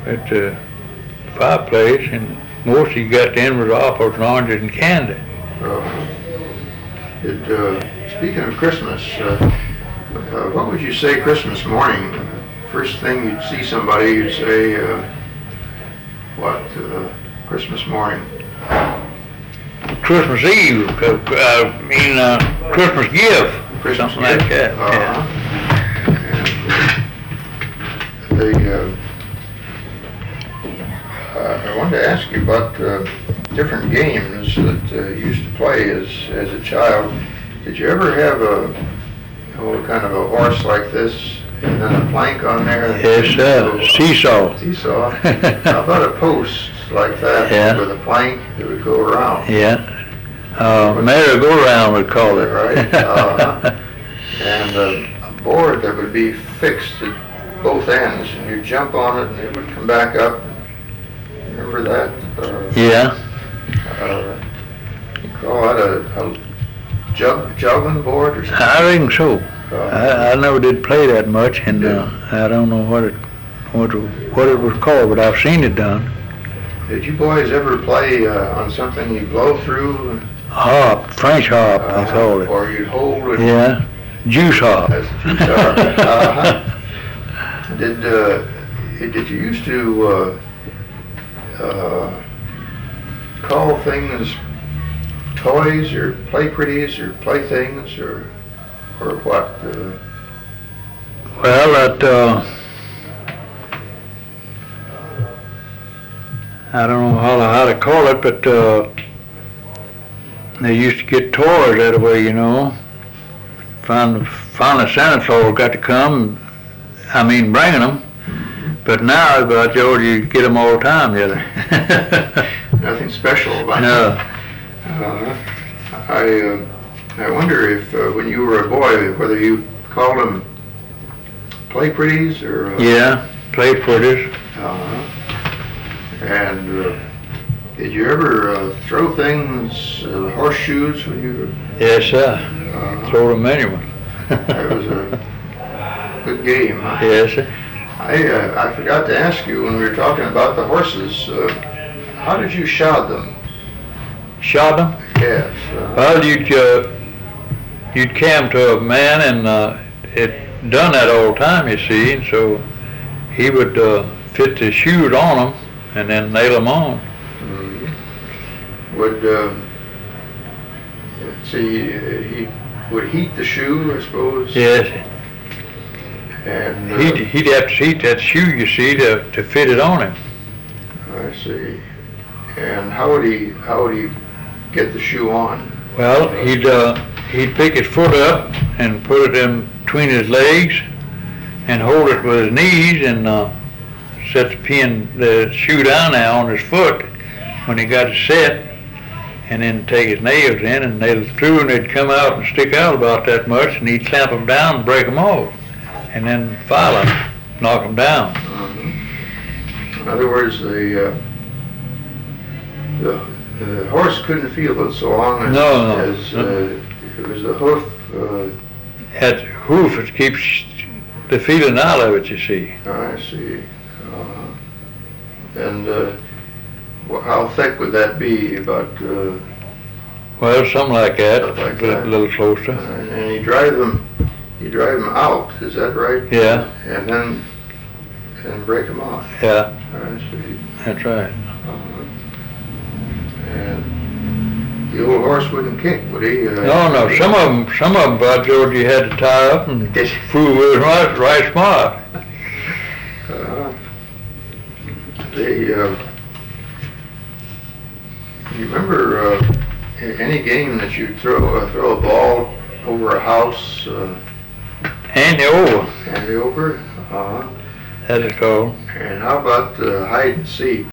at the fireplace, and most he got then was apples and oranges and candy. Speaking of Christmas, what would you say Christmas morning? First thing you'd see somebody, you'd say, Christmas morning? Christmas Eve, Christmas gift, something like that. I wanted to ask you about different games that you used to play as a child. Did you ever have kind of a horse like this and then a plank on there? Yes, seesaw. Seesaw. How about a post like that with a plank that would go around? Yeah. Merry-go-round, we call it. Right. And a board that would be fixed at both ends, and you'd jump on it and it would come back up. Remember that? Yeah. You call that a juggling board or something? I think so. I never did play that much, and I don't know what it was called, but I've seen it done. Did you boys ever play on something you blow through? Hop, French hop, I call it. Or you'd hold it. Yeah, juice hop. That's juice hop. Did you used to call things toys or play pretties or playthings or what? Well, I don't know how to call it, but they used to get toys that way, you know. Finally Santa Claus got to come, bringing them. But now, by George, you get them all the time, together. Nothing special about No. I wonder if when you were a boy, whether you called them play pretties or... Yeah, play pretties. And did you ever throw things, horseshoes when you were... Yes, sir. Throw them anyway. That was a good game, huh? Yes, sir. I forgot to ask you when we were talking about the horses, how did you shod them? Shod them? Yes. Well, you'd come to a man, and it done that all the time, you see, and so he would fit the shoes on them and then nail them on. Mm-hmm. He would heat the shoe, I suppose? Yes. And he'd have to heat that shoe, you see, to fit it on him. I see. And how would he get the shoe on? Well, he'd pick his foot up and put it in between his legs and hold it with his knees and set the shoe down now on his foot when he got it set, and then take his nails in and nail it through, and they'd come out and stick out about that much, and he'd clamp them down and break them off, and then file them, knock them down. In other words, the horse couldn't feel it so long as, it was the hoof. That hoof, it keeps the feeling out of it, you see. I see. And how thick would that be? About well, something like that, like a that. little closer. And you drive them out, is that right? Yeah. And then break them off. Yeah. I see. That's right. And the old horse wouldn't kick, would he? No. Some of them, by George, you had to tie up and fool with right smart. You remember any game that you throw a ball over a house? Hand you over. Hand you over? That's it called. And how about hide and seek?